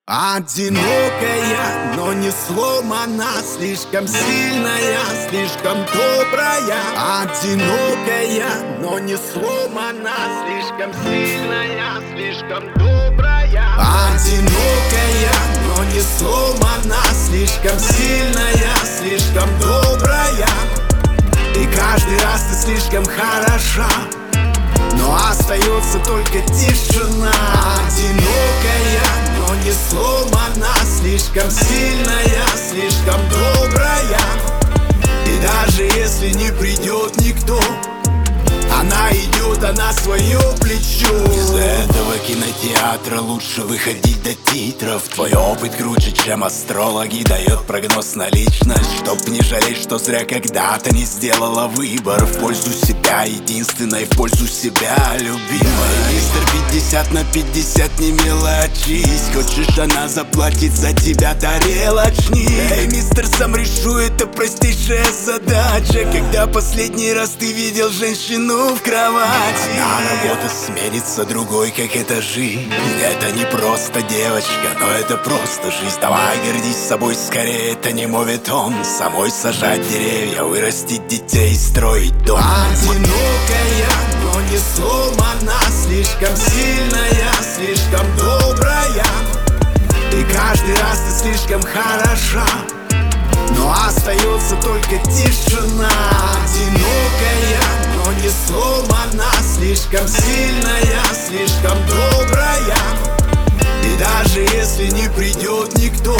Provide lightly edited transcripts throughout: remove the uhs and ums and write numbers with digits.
Одинокая, но не сломана, слишком сильная, слишком добрая. Одинокая, но не сломана, слишком сильная, слишком добрая. Одинокая, но не сломана, слишком сильная, слишком добрая. И каждый раз ты слишком хороша, но остается только тишина. Одинокая, но не сломана, слишком сильная, слишком добрая. И даже если не придет никто, она идет, она свое плечо. Из этого кинотеатра лучше выходить до титров. Твой опыт круче, чем астрологи, дает прогноз на личность. Чтоб не жалеть, что зря когда-то не сделала выбор в пользу себя, единственной в пользу себя, любимой. Мистер 50/50, не мелочись. Хочешь, она заплатит за тебя тарелочник. Эй, мистер, сам решу, это простейшая задача. Когда последний раз ты видел женщину в кровати? Одна работа сменится другой, как это жизнь. Это не просто девочка, но это просто жизнь. Давай гордись собой скорее, это не моветон. Самой сажать деревья, вырастить детей, строить дом. Одинокая, но не сломана, слишком сильная, слишком добрая. И каждый раз ты слишком хороша, но остается только тишина. Одинокая, но не сломана, слишком сильная, слишком добрая. И даже если не придет никто,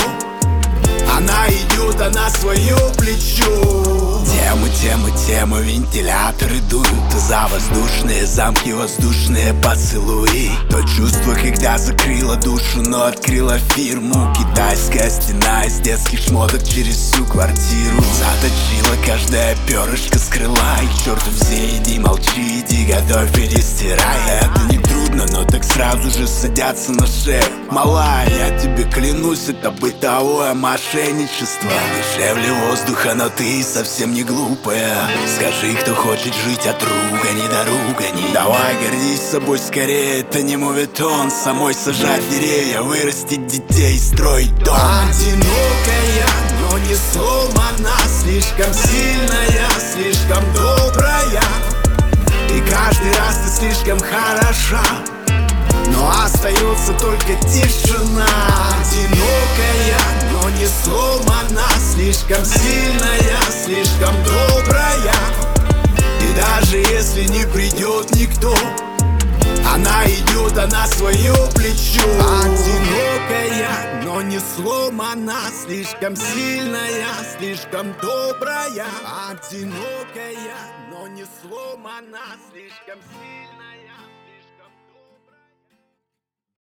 она идет, она свое плечо. Темы, вентиляторы дуют за воздушные замки, воздушные поцелуи. То чувство, когда закрыла душу, но открыла фирму. Китайская стена из детских шмоток через всю квартиру. Заточила каждое перышко с крыла. И к черту все, иди молчи, иди готовь, перестирай. Это не трудно, но так сразу же садятся на шею. Малая, я тебе клянусь, это бытовое мошенничество. Дешевле воздуха, но ты совсем не глупая. Скажи, кто хочет жить от ругани до ругани. Давай гордись собой скорее, это не моветон. Самой сажать деревья, вырастить детей, строить дом. Одинокая, но не сломана, слишком сильная, слишком добрая. И каждый раз ты слишком хороша, но остается только тишина. Одинокая, но не сломана, слишком сильная, слишком добрая. И даже если не придет никто, она идет, она свое плечо. Одинокая, но не сломана, слишком сильная, слишком добрая. Одинокая, но не сломана, слишком сильная.